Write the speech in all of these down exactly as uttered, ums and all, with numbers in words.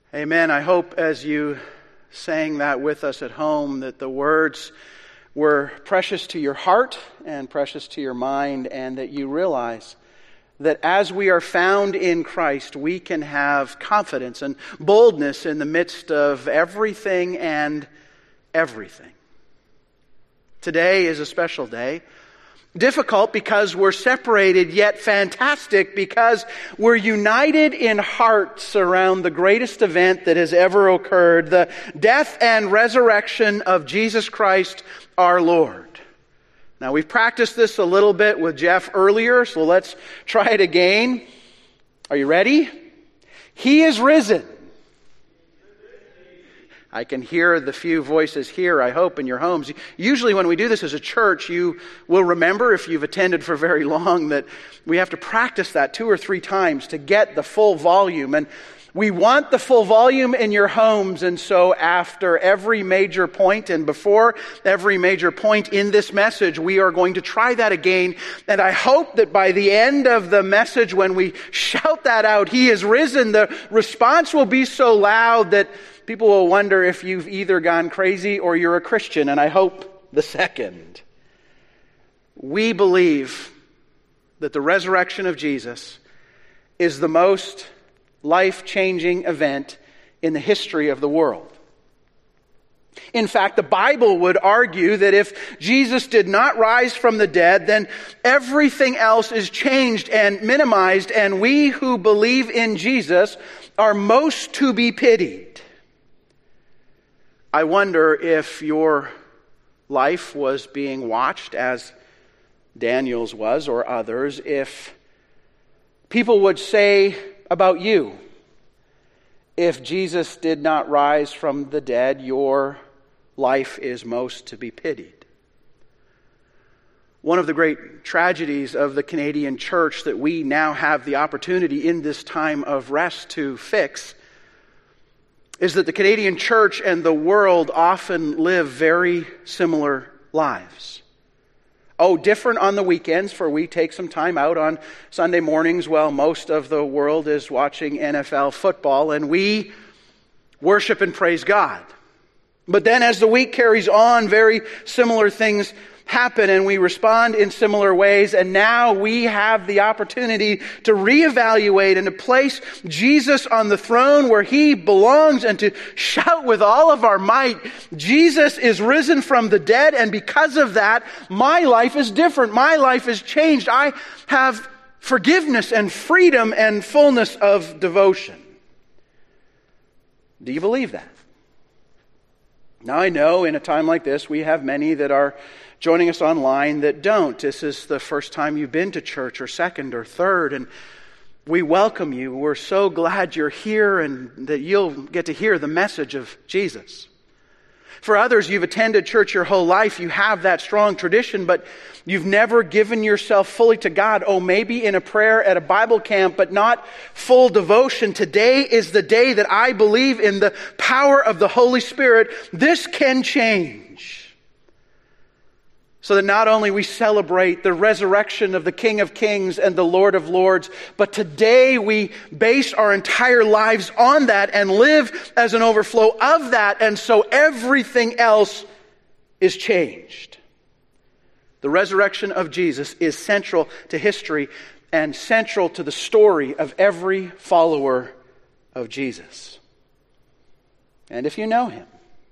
Amen. I hope as you sang that with us at home that the words were precious to your heart and precious to your mind, and that you realize that as we are found in Christ, we can have confidence and boldness in the midst of everything and everything. Today is a special day. Difficult because we're separated, yet fantastic because we're united in hearts around the greatest event that has ever occurred, the death and resurrection of Jesus Christ our Lord. Now, we've practiced this a little bit with Jeff earlier, so let's try it again. Are you ready? He is risen. I can hear the few voices here, I hope, in your homes. Usually when we do this as a church, you will remember, if you've attended for very long, that we have to practice that two or three times to get the full volume. And we want the full volume in your homes, and so after every major point and before every major point in this message, we are going to try that again. And I hope that by the end of the message, when we shout that out, He is risen, the response will be so loud that people will wonder if you've either gone crazy or you're a Christian, and I hope the second. We believe that the resurrection of Jesus is the most life-changing event in the history of the world. In fact, the Bible would argue that if Jesus did not rise from the dead, then everything else is changed and minimized, and we who believe in Jesus are most to be pitied. I wonder if your life was being watched as Daniel's was, or others, if people would say about you, if Jesus did not rise from the dead, your life is most to be pitied. One of the great tragedies of the Canadian church that we now have the opportunity in this time of rest to fix is that the Canadian church and the world often live very similar lives. Oh, different on the weekends, for we take some time out on Sunday mornings while most of the world is watching N F L football, and we worship and praise God. But then as the week carries on, very similar things happen, and we respond in similar ways, and now we have the opportunity to reevaluate and to place Jesus on the throne where He belongs, and to shout with all of our might, Jesus is risen from the dead, and because of that, my life is different. My life is changed. I have forgiveness and freedom and fullness of devotion. Do you believe that? Now, I know in a time like this, we have many that are joining us online that don't. This is the first time you've been to church, or second or third, and we welcome you. We're so glad you're here and that you'll get to hear the message of Jesus. For others, you've attended church your whole life. You have that strong tradition, but you've never given yourself fully to God. Oh, maybe in a prayer at a Bible camp, but not full devotion. Today is the day that I believe in the power of the Holy Spirit. This can change. So that not only we celebrate the resurrection of the King of Kings and the Lord of Lords, but today we base our entire lives on that and live as an overflow of that, and so everything else is changed. The resurrection of Jesus is central to history and central to the story of every follower of Jesus. And if you know Him,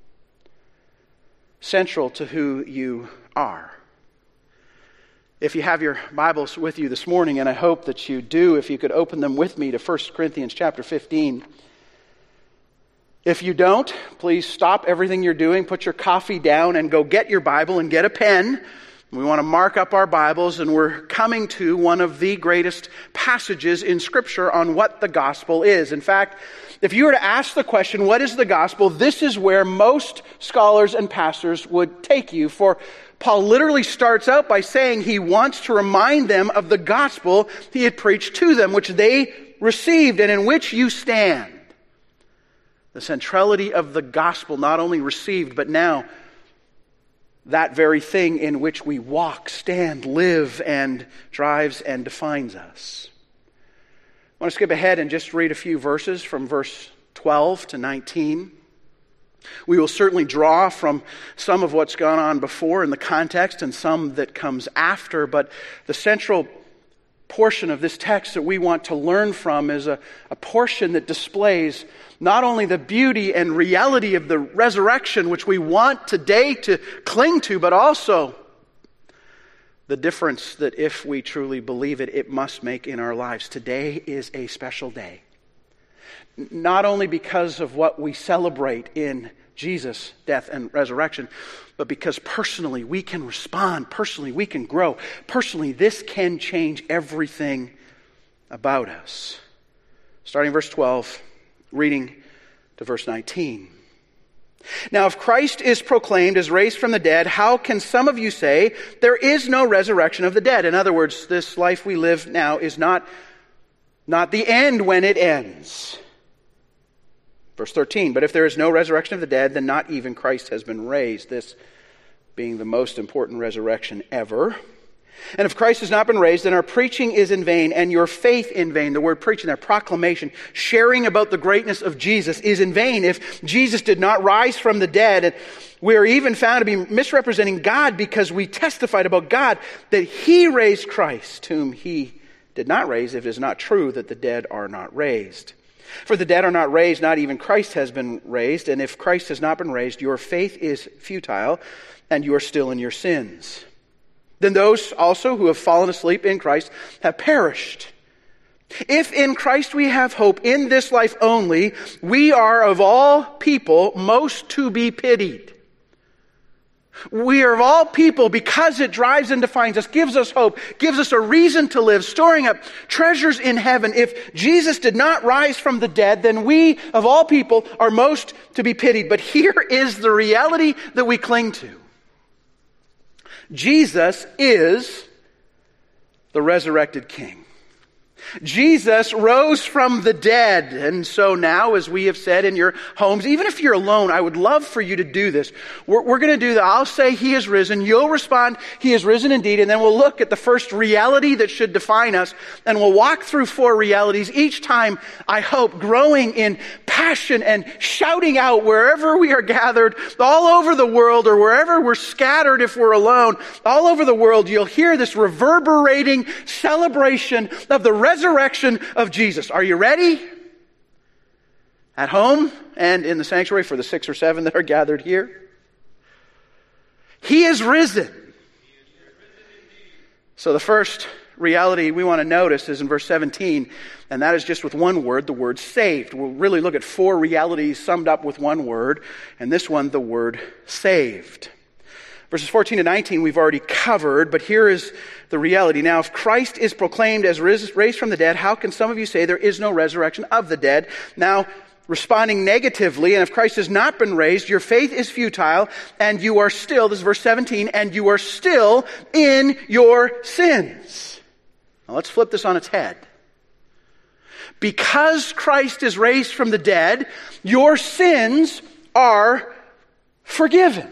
central to who you are. If you have your Bibles with you this morning, and I hope that you do, if you could open them with me to First Corinthians chapter fifteen. If you don't, please stop everything you're doing, put your coffee down, and go get your Bible and get a pen. We want to mark up our Bibles, and we're coming to one of the greatest passages in Scripture on what the gospel is. In fact, if you were to ask the question, what is the gospel? This is where most scholars and pastors would take you. For Paul literally starts out by saying he wants to remind them of the gospel he had preached to them, which they received and in which you stand. The centrality of the gospel, not only received, but now that very thing in which we walk, stand, live, and drives and defines us. I want to skip ahead and just read a few verses from verse twelve to nineteen. We will certainly draw from some of what's gone on before in the context and some that comes after, but the central portion of this text that we want to learn from is a, a portion that displays not only the beauty and reality of the resurrection, which we want today to cling to, but also the difference that if we truly believe it, it must make in our lives. Today is a special day. Not only because of what we celebrate in Jesus' death and resurrection, but because personally we can respond, personally we can grow, personally this can change everything about us. Starting verse twelve, reading to verse nineteen. Now, if Christ is proclaimed as raised from the dead, how can some of you say there is no resurrection of the dead? In other words, this life we live now is not, not the end when it ends. Verse thirteen, but if there is no resurrection of the dead, then not even Christ has been raised, this being the most important resurrection ever. And if Christ has not been raised, then our preaching is in vain and your faith in vain. The word preaching there, proclamation, sharing about the greatness of Jesus is in vain if Jesus did not rise from the dead. And we are even found to be misrepresenting God because we testified about God that He raised Christ, whom He did not raise, if it is not true that the dead are not raised. For the dead are not raised, not even Christ has been raised. And if Christ has not been raised, your faith is futile and you are still in your sins. Then those also who have fallen asleep in Christ have perished. If in Christ we have hope in this life only, we are of all people most to be pitied. We are of all people, because it drives and defines us, gives us hope, gives us a reason to live, storing up treasures in heaven. If Jesus did not rise from the dead, then we of all people are most to be pitied. But here is the reality that we cling to. Jesus is the resurrected King. Jesus rose from the dead. And so now, as we have said in your homes, even if you're alone, I would love for you to do this. We're, we're going to do that. I'll say He is risen. You'll respond, He is risen indeed. And then we'll look at the first reality that should define us. And we'll walk through four realities, each time, I hope, growing in passion and shouting out wherever we are gathered, all over the world, or wherever we're scattered if we're alone, all over the world, you'll hear this reverberating celebration of the resurrection of Jesus. Are you ready? At home and in the sanctuary for the six or seven that are gathered here. He is risen. So the first reality we want to notice is in verse seventeen, and that is just with one word, the word saved. We'll really look at four realities summed up with one word, and this one, the word saved. Verses fourteen to nineteen we've already covered, but here is the reality. Now, if Christ is proclaimed as raised from the dead, how can some of you say there is no resurrection of the dead? Now, responding negatively, and if Christ has not been raised, your faith is futile, and you are still, this is verse seventeen, and you are still in your sins. Now, let's flip this on its head. Because Christ is raised from the dead, your sins are forgiven.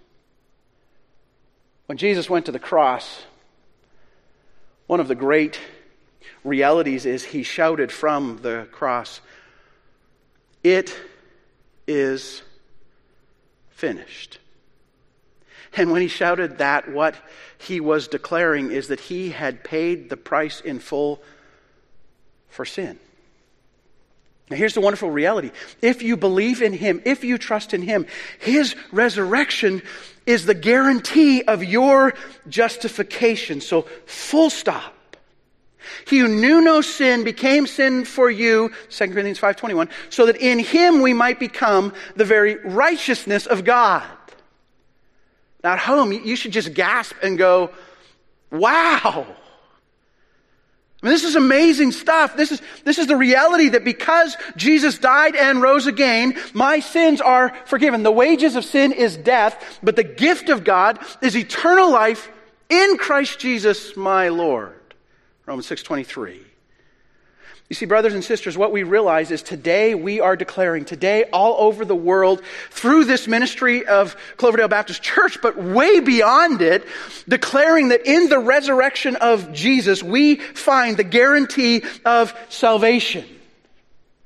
When Jesus went to the cross, one of the great realities is He shouted from the cross, "It is finished." And when He shouted that, what He was declaring is that He had paid the price in full for sin. Now here's the wonderful reality. If you believe in Him, if you trust in Him, His resurrection is the guarantee of your justification. So full stop. He who knew no sin became sin for you, Second Corinthians five twenty-one, so that in Him we might become the very righteousness of God. Now at home, you should just gasp and go, wow. I mean, this is amazing stuff. This is, this is the reality that because Jesus died and rose again, my sins are forgiven. The wages of sin is death, but the gift of God is eternal life in Christ Jesus, my Lord. Romans six twenty-three. You see, brothers and sisters, what we realize is today we are declaring, today all over the world, through this ministry of Cloverdale Baptist Church, but way beyond it, declaring that in the resurrection of Jesus, we find the guarantee of salvation.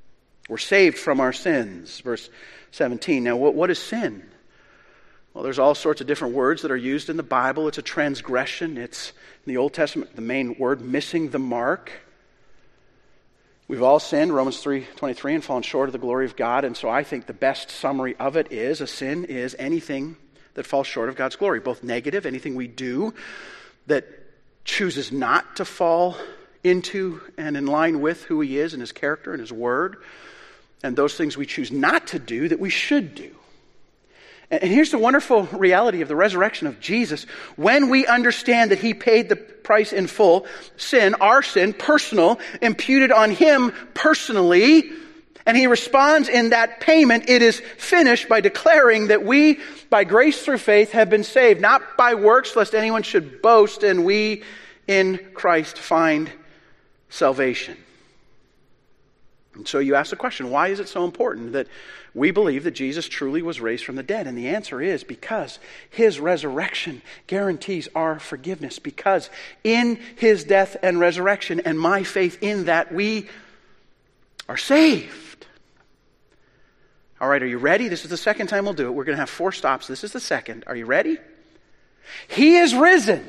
We're saved from our sins. Verse seventeen. Now, what, what is sin? Well, there's all sorts of different words that are used in the Bible. It's a transgression. It's, in the Old Testament, the main word, missing the mark. We've all sinned, Romans three twenty-three, and fallen short of the glory of God. And so I think the best summary of it is, a sin is anything that falls short of God's glory, both negative, anything we do that chooses not to fall into and in line with who He is and His character and His word, and those things we choose not to do that we should do. And here's the wonderful reality of the resurrection of Jesus. When we understand that He paid the price in full, sin, our sin, personal, imputed on Him personally, and He responds in that payment, it is finished, by declaring that we, by grace through faith, have been saved, not by works, lest anyone should boast, and we in Christ find salvation. And so you ask the question, why is it so important that we believe that Jesus truly was raised from the dead? And the answer is because His resurrection guarantees our forgiveness. Because in His death and resurrection and my faith in that, we are saved. All right, are you ready? This is the second time we'll do it. We're going to have four stops. This is the second. Are you ready? He is risen.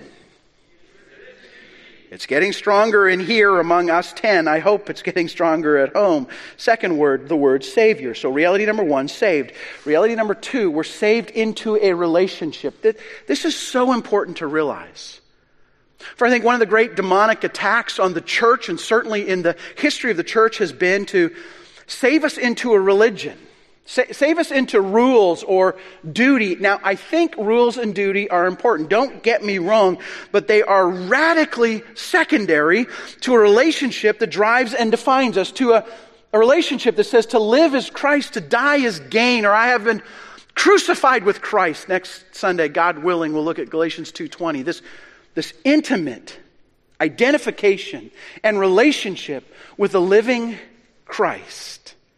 It's getting stronger in here among us ten. I hope it's getting stronger at home. Second word, the word Savior. So reality number one, saved. Reality number two, we're saved into a relationship. This is so important to realize. For I think one of the great demonic attacks on the church, and certainly in the history of the church, has been to save us into a religion. Save us into rules or duty. Now, I think rules and duty are important. Don't get me wrong, but they are radically secondary to a relationship that drives and defines us, to a, a relationship that says to live is Christ, to die is gain, or I have been crucified with Christ. Next Sunday, God willing, we'll look at Galatians two twenty. This, this intimate identification and relationship with the living Christ.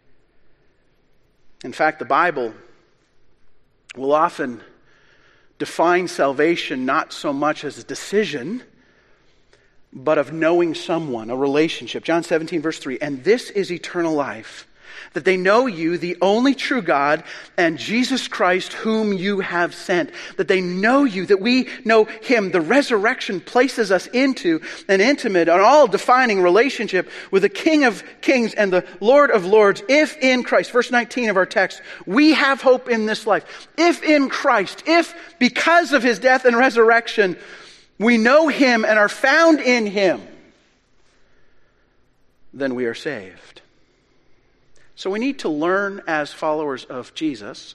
In fact, the Bible will often define salvation not so much as a decision, but of knowing someone, a relationship. John seventeen, verse three, and this is eternal life, that they know you, the only true God, and Jesus Christ, whom you have sent. That they know you, that we know Him. The resurrection places us into an intimate, an all-defining relationship with the King of Kings and the Lord of Lords. If in Christ, verse nineteen of our text, we have hope in this life. If in Christ, if because of His death and resurrection, we know Him and are found in Him, then we are saved. So we need to learn as followers of Jesus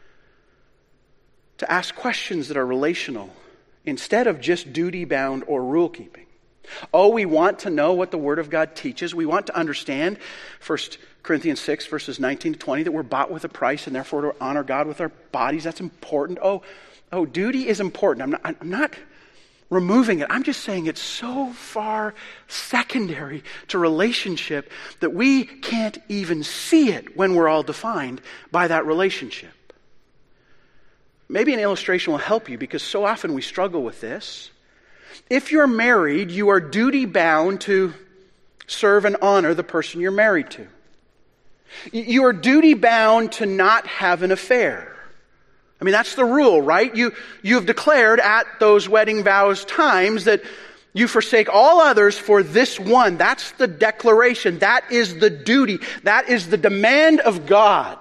to ask questions that are relational instead of just duty-bound or rule-keeping. Oh, we want to know what the Word of God teaches. We want to understand First Corinthians six, verses nineteen to twenty, that we're bought with a price and therefore to honor God with our bodies. That's important. Oh, oh, duty is important. I'm not, I'm not removing it. I'm just saying it's so far secondary to relationship that we can't even see it when we're all defined by that relationship. Maybe an illustration will help you, because so often we struggle with this. If you're married, you are duty-bound to serve and honor the person you're married to. You are duty-bound to not have an affair. I mean, that's the rule, right? You, you have declared at those wedding vows times that you forsake all others for this one. That's the declaration. That is the duty. That is the demand of God.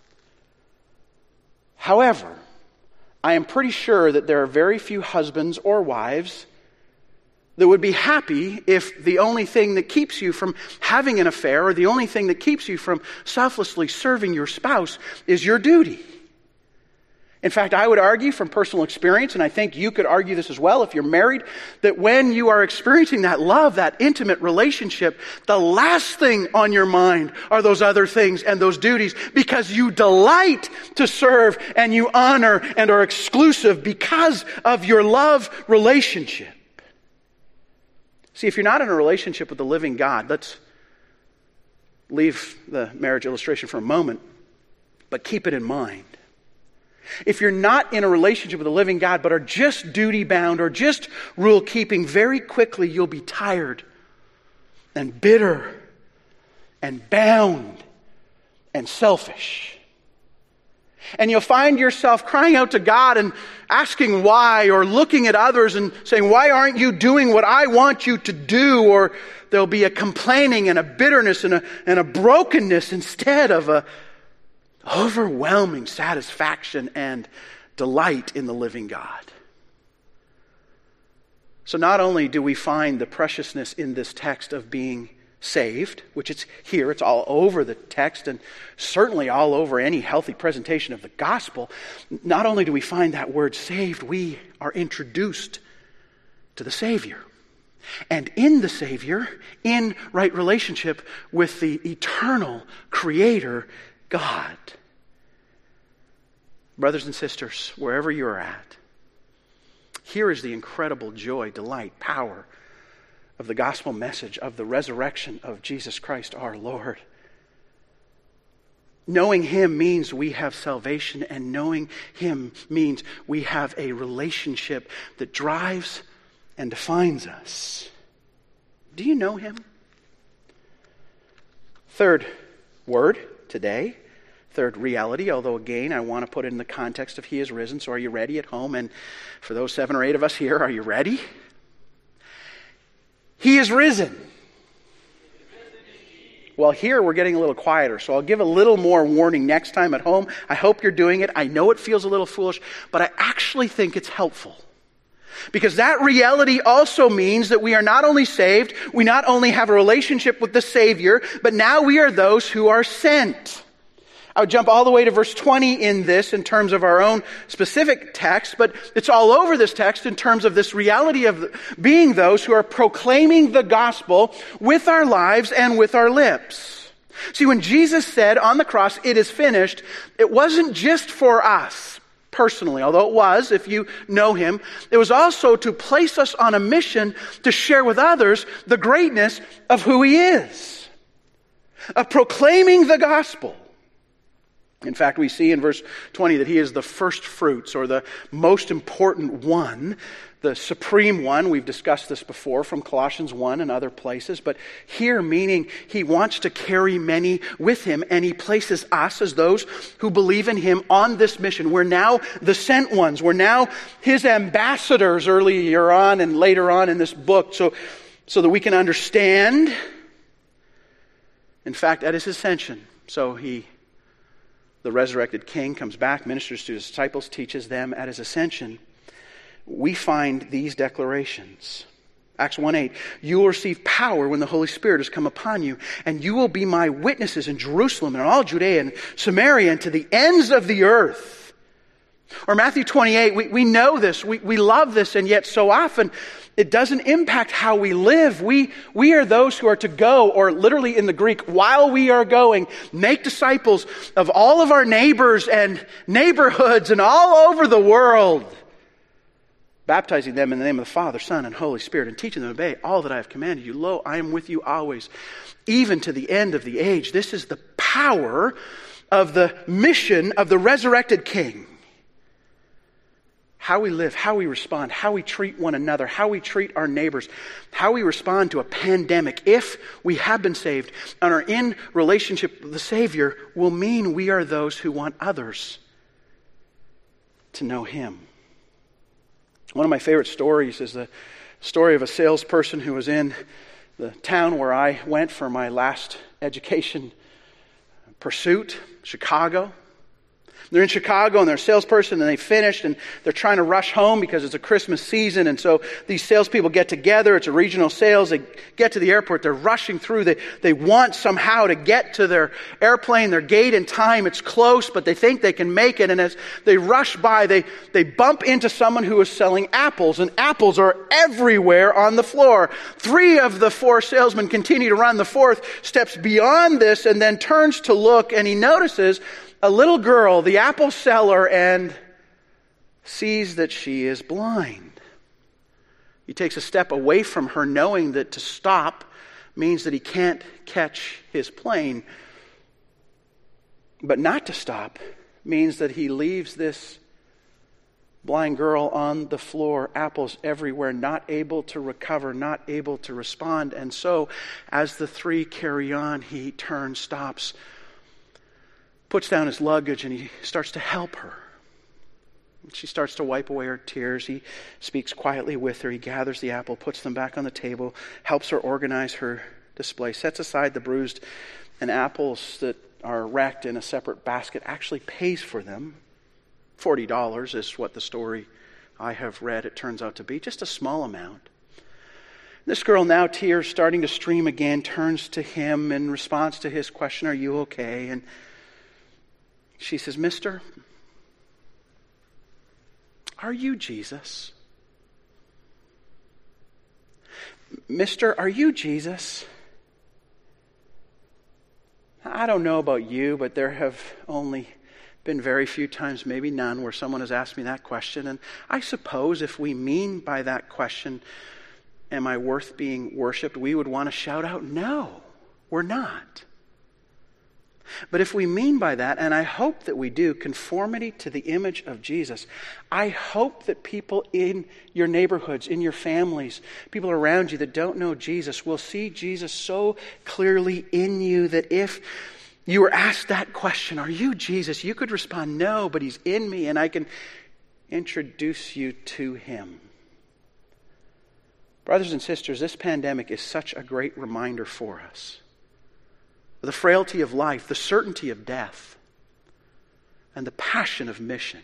However, I am pretty sure that there are very few husbands or wives that would be happy if the only thing that keeps you from having an affair, or the only thing that keeps you from selflessly serving your spouse, is your duty. In fact, I would argue from personal experience, and I think you could argue this as well if you're married, that when you are experiencing that love, that intimate relationship, the last thing on your mind are those other things and those duties, because you delight to serve and you honor and are exclusive because of your love relationship. See, if you're not in a relationship with the living God, let's leave the marriage illustration for a moment, but keep it in mind. If you're not in a relationship with the living God, but are just duty-bound or just rule-keeping, very quickly you'll be tired and bitter and bound and selfish. And you'll find yourself crying out to God and asking why, or looking at others and saying, why aren't you doing what I want you to do? Or there'll be a complaining and a bitterness and a, and a brokenness instead of a overwhelming satisfaction and delight in the living God. So not only do we find the preciousness in this text of being saved, which it's here, it's all over the text and certainly all over any healthy presentation of the gospel. Not only do we find that word saved, we are introduced to the Savior. And in the Savior, in right relationship with the eternal Creator God. Brothers and sisters, wherever you're at, here is the incredible joy, delight, power of the gospel message of the resurrection of Jesus Christ our Lord. Knowing Him means we have salvation, and knowing Him means we have a relationship that drives and defines us. Do you know Him? Third word today, third reality, although again I want to put it in the context of He is risen, so are you ready at home? And for those seven or eight of us here, are you ready? He is risen. Well, here we're getting a little quieter, so I'll give a little more warning next time at home. I hope you're doing it. I know it feels a little foolish, but I actually think it's helpful. Because that reality also means that we are not only saved, we not only have a relationship with the Savior, but now we are those who are sent. I would jump all the way to verse twenty in this in terms of our own specific text, but it's all over this text in terms of this reality of being those who are proclaiming the gospel with our lives and with our lips. See, when Jesus said on the cross, "It is finished," it wasn't just for us personally, although it was, if you know Him. It was also to place us on a mission to share with others the greatness of who He is, of proclaiming the gospel. In fact, we see in verse twenty that He is the first fruits, or the most important one, the supreme one. We've discussed this before from Colossians one and other places, but here meaning He wants to carry many with Him, and He places us as those who believe in Him on this mission. We're now the sent ones. We're now His ambassadors earlier on and later on in this book, so, so that we can understand. In fact, at His ascension, so He the resurrected King comes back, ministers to His disciples, teaches them at His ascension. We find these declarations. Acts one eight, you will receive power when the Holy Spirit has come upon you, and you will be my witnesses in Jerusalem and all Judea and Samaria and to the ends of the earth. Or Matthew twenty-eight, we, we know this, we, we love this, and yet so often it doesn't impact how we live. We, we are those who are to go, or literally in the Greek, while we are going, make disciples of all of our neighbors and neighborhoods and all over the world, baptizing them in the name of the Father, Son, and Holy Spirit, and teaching them to obey all that I have commanded you. Lo, I am with you always, even to the end of the age. This is the power of the mission of the resurrected King. How we live, how we respond, how we treat one another, how we treat our neighbors, how we respond to a pandemic, if we have been saved and are in relationship with the Savior, will mean we are those who want others to know Him. One of my favorite stories is the story of a salesperson who was in the town where I went for my last education pursuit, Chicago. They're in Chicago and they're a salesperson and they finished and they're trying to rush home because it's a Christmas season. And so these salespeople get together. It's a regional sales. They get to the airport. They're rushing through. They, they want somehow to get to their airplane, their gate in time. It's close, but they think they can make it. And as they rush by, they, they bump into someone who is selling apples. And apples are everywhere on the floor. Three of the four salesmen continue to run. The fourth steps beyond this and then turns to look, and he notices a little girl, the apple seller, and sees that she is blind. He takes a step away from her, knowing that to stop means that he can't catch his plane. But not to stop means that he leaves this blind girl on the floor, apples everywhere, not able to recover, not able to respond. And so, as the three carry on, he turns, stops, puts down his luggage and he starts to help her. She starts to wipe away her tears. He speaks quietly with her. He gathers the apple, puts them back on the table, helps her organize her display, sets aside the bruised and apples that are racked in a separate basket, actually pays for them. forty dollars is what the story I have read it turns out to be, just a small amount. This girl, now tears starting to stream again, turns to him in response to his question, "Are you okay?" And she says, "Mister, are you Jesus? Mister, are you Jesus? I don't know about you, but there have only been very few times, maybe none, where someone has asked me that question. And I suppose if we mean by that question, am I worth being worshipped, we would want to shout out, no, we're not. But if we mean by that, and I hope that we do, conformity to the image of Jesus, I hope that people in your neighborhoods, in your families, people around you that don't know Jesus will see Jesus so clearly in you that if you were asked that question, are you Jesus? You could respond, no, but he's in me and I can introduce you to him. Brothers and sisters, this pandemic is such a great reminder for us. The frailty of life, the certainty of death, and the passion of mission.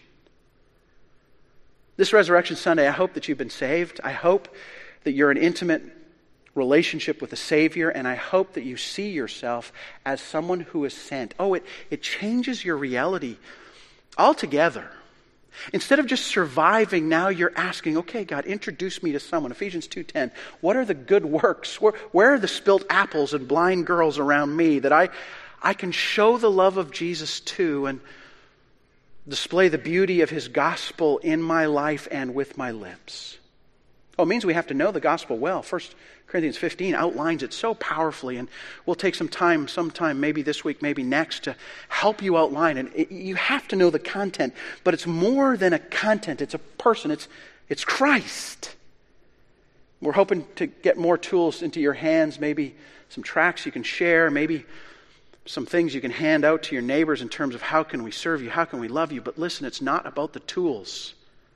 This Resurrection Sunday, I hope that you've been saved. I hope that you're in intimate relationship with the Savior, and I hope that you see yourself as someone who is sent. Oh, it, it changes your reality altogether. Instead of just surviving, now you're asking, okay, God, introduce me to someone. Ephesians two ten, what are the good works? Where, where are the spilt apples and blind girls around me that I, I can show the love of Jesus to and display the beauty of his gospel in my life and with my lips? Oh, it means we have to know the gospel well. First Corinthians fifteen outlines it so powerfully, and we'll take some time, sometime, maybe this week, maybe next, to help you outline it. it. You have to know the content, but it's more than a content. It's a person. It's, it's Christ. We're hoping to get more tools into your hands, maybe some tracts you can share, maybe some things you can hand out to your neighbors in terms of how can we serve you, how can we love you. But listen, it's not about the tools.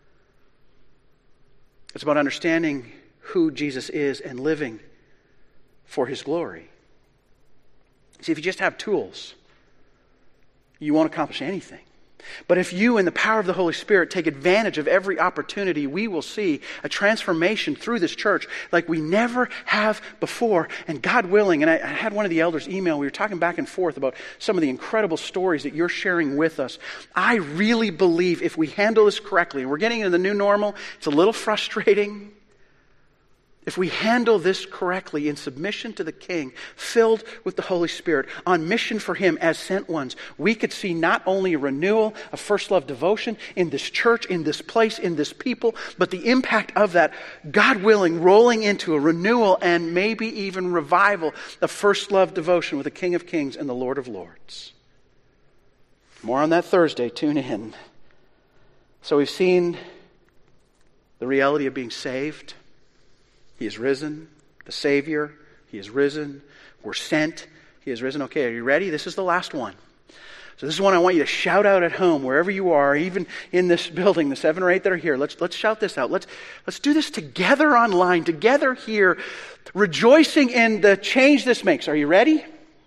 It's about understanding who Jesus is and living for his glory. See, if you just have tools, you won't accomplish anything. But if you, in the power of the Holy Spirit, take advantage of every opportunity, we will see a transformation through this church like we never have before. And God willing, and I, I had one of the elders email, we were talking back and forth about some of the incredible stories that you're sharing with us. I really believe if we handle this correctly, and we're getting into the new normal, it's a little frustrating. If we handle this correctly in submission to the King, filled with the Holy Spirit, on mission for him as sent ones, we could see not only a renewal of first love devotion in this church, in this place, in this people, but the impact of that, God willing, rolling into a renewal and maybe even revival of first love devotion with the King of Kings and the Lord of Lords. More on that Thursday. Tune in. So we've seen the reality of being saved. He is risen, the Savior. He is risen. We're sent. He is risen. Okay, are you ready? This is the last one. So this is one I want you to shout out at home, wherever you are, even in this building, the seven or eight that are here. Let's, let's shout this out. Let's, let's do this together online, together here, rejoicing in the change this makes. Are you ready?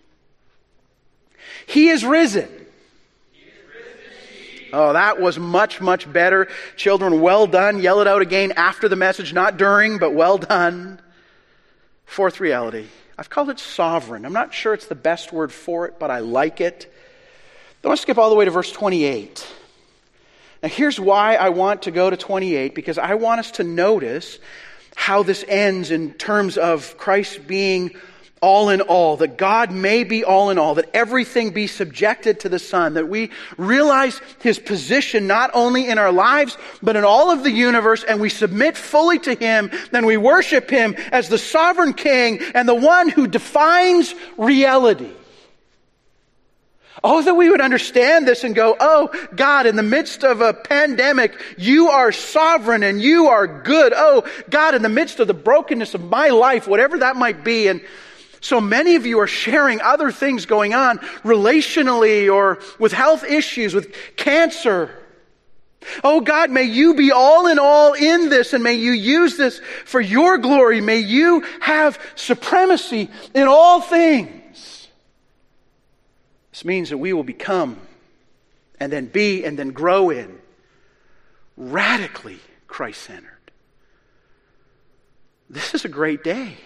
He is risen. Oh, that was much, much better. Children, well done. Yell it out again after the message, not during, but well done. Fourth reality. I've called it sovereign. I'm not sure it's the best word for it, but I like it. I want to skip all the way to verse twenty-eight. Now, here's why I want to go to twenty-eight, because I want us to notice how this ends in terms of Christ being all in all, that God may be all in all, that everything be subjected to the Son, that we realize his position not only in our lives, but in all of the universe, and we submit fully to him, then we worship him as the sovereign King and the one who defines reality. Oh, that we would understand this and go, oh, God, in the midst of a pandemic, you are sovereign and you are good. Oh, God, in the midst of the brokenness of my life, whatever that might be, and So many of you are sharing other things going on relationally or with health issues, with cancer. Oh God, may you be all in all in this, and may you use this for your glory. May you have supremacy in all things. This means that we will become and then be and then grow in radically Christ-centered. This is a great day.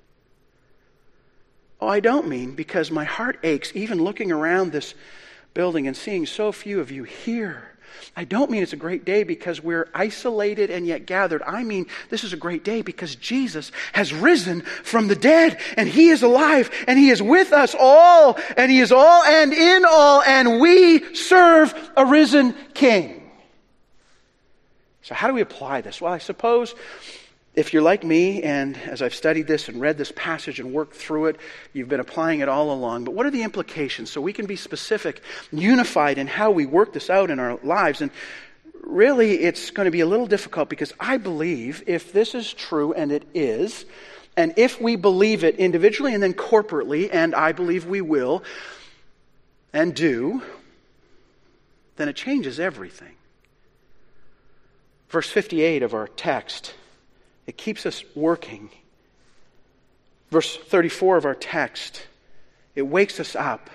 Oh, I don't mean because my heart aches even looking around this building and seeing so few of you here. I don't mean it's a great day because we're isolated and yet gathered. I mean this is a great day because Jesus has risen from the dead and He is alive and He is with us all and He is all and in all, and we serve a risen King. So how do we apply this? Well, I suppose if you're like me, and as I've studied this and read this passage and worked through it, you've been applying it all along. But what are the implications so we can be specific, unified in how we work this out in our lives? And really, it's going to be a little difficult because I believe if this is true, and it is, and if we believe it individually and then corporately, and I believe we will and do, then it changes everything. Verse fifty-eight of our text, it keeps us working. Verse thirty-four of our text, it wakes us up.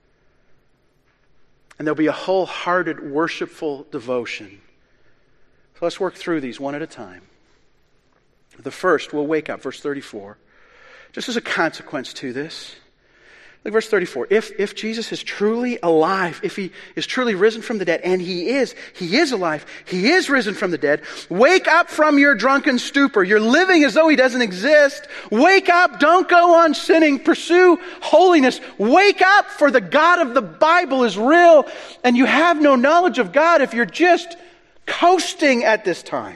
And there'll be a wholehearted, worshipful devotion. So let's work through these one at a time. The first, we'll wake up, verse thirty-four. Just as a consequence to this, look, verse thirty-four. If, if Jesus is truly alive, if He is truly risen from the dead, and He is, He is alive, He is risen from the dead, wake up from your drunken stupor. You're living as though He doesn't exist. Wake up, don't go on sinning, pursue holiness. Wake up, for the God of the Bible is real, and you have no knowledge of God if you're just coasting at this time.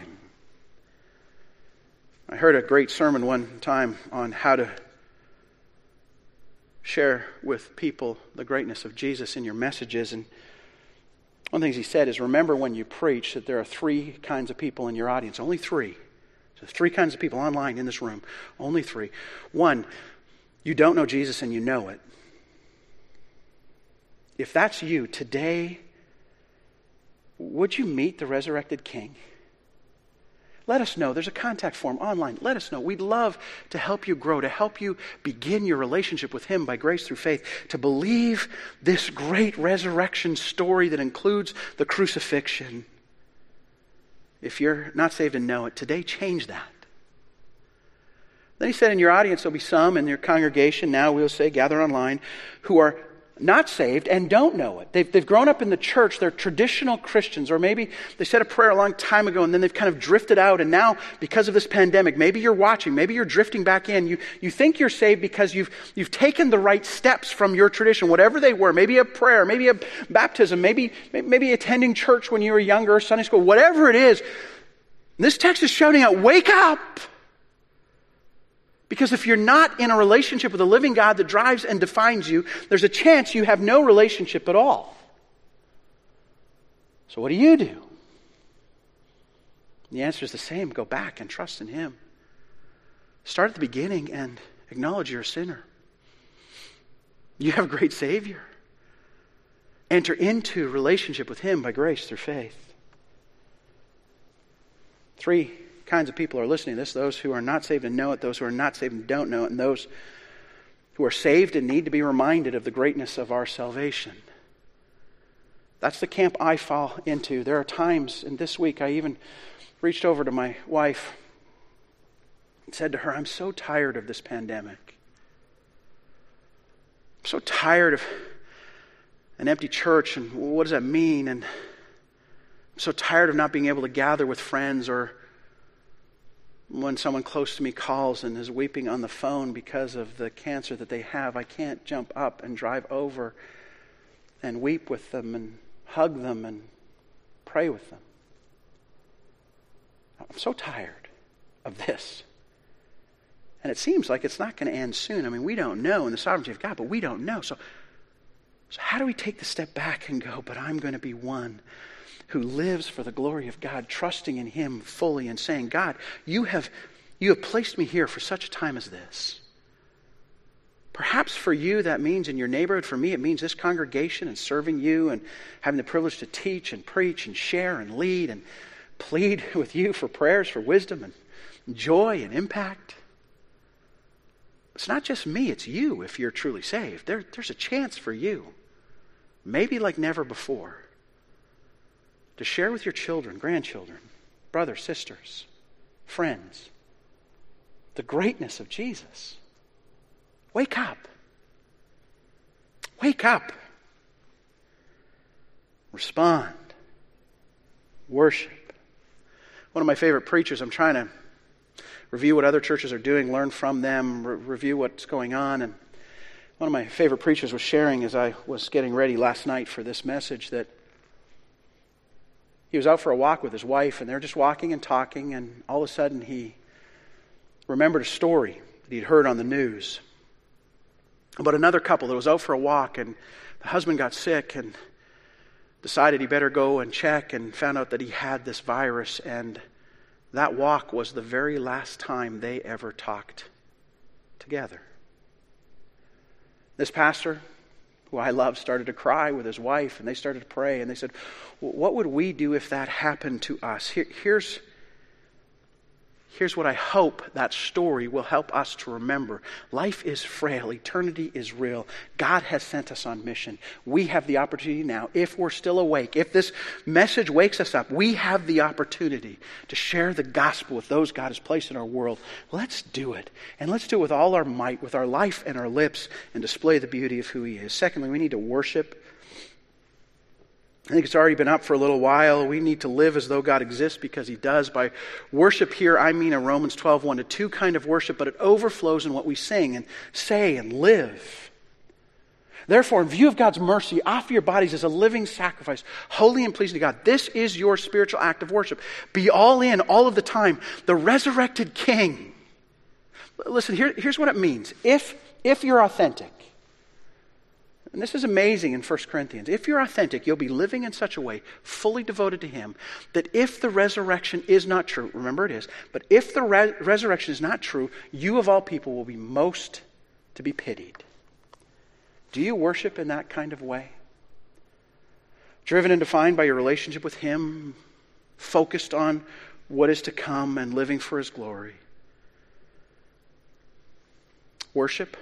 I heard a great sermon one time on how to share with people the greatness of Jesus in your messages. And one of the things he said is, remember when you preach that there are three kinds of people in your audience. Only three. So three kinds of people online in this room. Only three. One, you don't know Jesus and you know it. If that's you, today, would you meet the resurrected King? Let us know. There's a contact form online. Let us know. We'd love to help you grow, to help you begin your relationship with Him by grace through faith, to believe this great resurrection story that includes the crucifixion. If you're not saved and know it, today change that. Then he said, in your audience there'll be some in your congregation, now we'll say gathered online, who are not saved and don't know it. They've, they've grown up in the church. They're traditional Christians, or maybe they said a prayer a long time ago and then they've kind of drifted out, and now because of this pandemic, maybe you're watching, maybe you're drifting back in. You, you think you're saved because you've, you've taken the right steps from your tradition, whatever they were, maybe a prayer, maybe a baptism, maybe, maybe attending church when you were younger, Sunday school, whatever it is. This text is shouting out, wake up! Because if you're not in a relationship with a living God that drives and defines you, there's a chance you have no relationship at all. So what do you do? The answer is the same. Go back and trust in Him. Start at the beginning and acknowledge you're a sinner. You have a great Savior. Enter into relationship with Him by grace through faith. Three kinds of people are listening to this: those who are not saved and know it, those who are not saved and don't know it, and those who are saved and need to be reminded of the greatness of our salvation. That's the camp I fall into. There are times, and this week I even reached over to my wife and said to her, I'm so tired of this pandemic. I'm so tired of an empty church, and what does that mean? And I'm so tired of not being able to gather with friends, or when someone close to me calls and is weeping on the phone because of the cancer that they have, I can't jump up and drive over and weep with them and hug them and pray with them. I'm so tired of this. And it seems like it's not going to end soon. I mean, we don't know in the sovereignty of God, but we don't know. So, so how do we take the step back and go, but I'm going to be one who lives for the glory of God, trusting in Him fully and saying, God, you have, you have placed me here for such a time as this. Perhaps for you that means in your neighborhood. For me, it means this congregation and serving you and having the privilege to teach and preach and share and lead and plead with you for prayers, for wisdom and joy and impact. It's not just me, it's you if you're truly saved. There, there's a chance for you, maybe like never before, to share with your children, grandchildren, brothers, sisters, friends, the greatness of Jesus. Wake up. Wake up. Respond. Worship. One of my favorite preachers, I'm trying to review what other churches are doing, learn from them, re- review what's going on. And one of my favorite preachers was sharing as I was getting ready last night for this message that he was out for a walk with his wife, and they're just walking and talking, and all of a sudden he remembered a story that he'd heard on the news about another couple that was out for a walk, and the husband got sick and decided he better go and check, and found out that he had this virus, and that walk was the very last time they ever talked together. This pastor, who I love, started to cry with his wife, and they started to pray, and they said, what would we do if that happened to us? Here, here's, here's what I hope that story will help us to remember. Life is frail. Eternity is real. God has sent us on mission. We have the opportunity now, if we're still awake, if this message wakes us up, we have the opportunity to share the gospel with those God has placed in our world. Let's do it. And let's do it with all our might, with our life and our lips, and display the beauty of who He is. Secondly, we need to worship. I think it's already been up for a little while. We need to live as though God exists, because He does. By worship here, I mean in Romans twelve, one to two kind of worship, but it overflows in what we sing and say and live. Therefore, in view of God's mercy, offer your bodies as a living sacrifice, holy and pleasing to God. This is your spiritual act of worship. Be all in, all of the time. The resurrected King. Listen, here, here's what it means. If, if you're authentic, and this is amazing in First Corinthians. If you're authentic, you'll be living in such a way, fully devoted to Him, that if the resurrection is not true, remember it is, but if the re- resurrection is not true, you of all people will be most to be pitied. Do you worship in that kind of way? Driven and defined by your relationship with Him, focused on what is to come and living for His glory. Worship.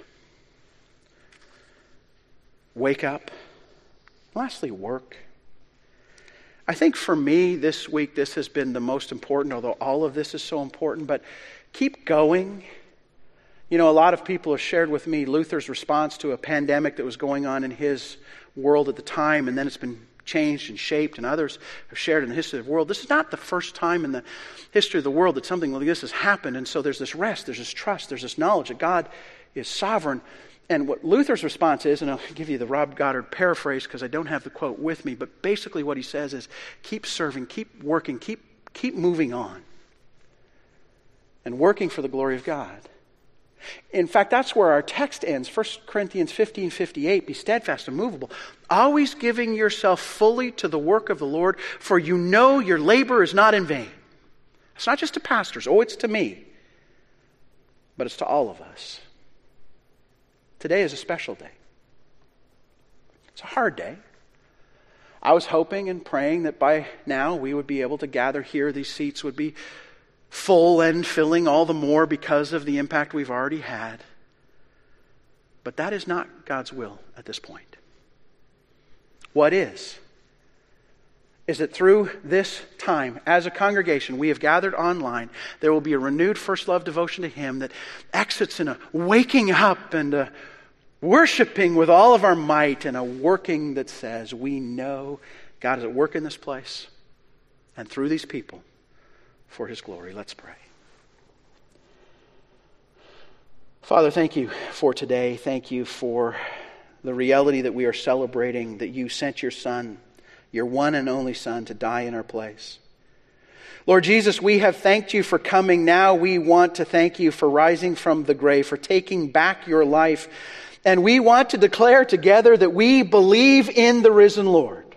Wake up. Lastly, work. I think for me this week, this has been the most important, although all of this is so important, but keep going. You know, a lot of people have shared with me Luther's response to a pandemic that was going on in his world at the time, and then it's been changed and shaped, and others have shared in the history of the world. This is not the first time in the history of the world that something like this has happened, and so there's this rest, there's this trust, there's this knowledge that God is sovereign. And what Luther's response is, and I'll give you the Rob Goddard paraphrase because I don't have the quote with me, but basically what he says is, keep serving, keep working, keep, keep moving on, and working for the glory of God. In fact, that's where our text ends, First Corinthians fifteen fifty-eight, be steadfast, immovable, always giving yourself fully to the work of the Lord, for you know your labor is not in vain. It's not just to pastors, oh, it's to me, but it's to all of us. Today is a special day. It's a hard day. I was hoping and praying that by now we would be able to gather here. These seats would be full and filling all the more because of the impact we've already had. But that is not God's will at this point. What is, is that through this time, as a congregation, we have gathered online, there will be a renewed first love devotion to Him that exits in a waking up and a worshiping with all of our might, and a working that says, we know God is at work in this place and through these people for His glory. Let's pray. Father, thank you for today. Thank you for the reality that we are celebrating, that you sent your Son, your one and only Son, to die in our place. Lord Jesus, we have thanked you for coming. Now we want to thank you for rising from the grave, for taking back your life. And we want to declare together that we believe in the risen Lord.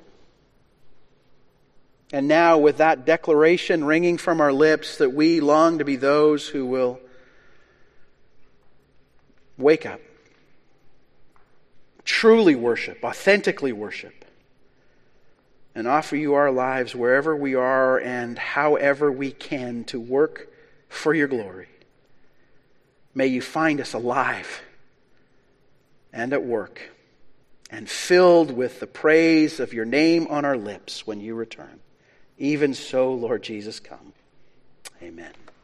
And now with that declaration ringing from our lips, that we long to be those who will wake up, truly worship, authentically worship, and offer you our lives wherever we are and however we can to work for your glory. May you find us alive and at work and filled with the praise of your name on our lips when you return. Even so, Lord Jesus, come. Amen.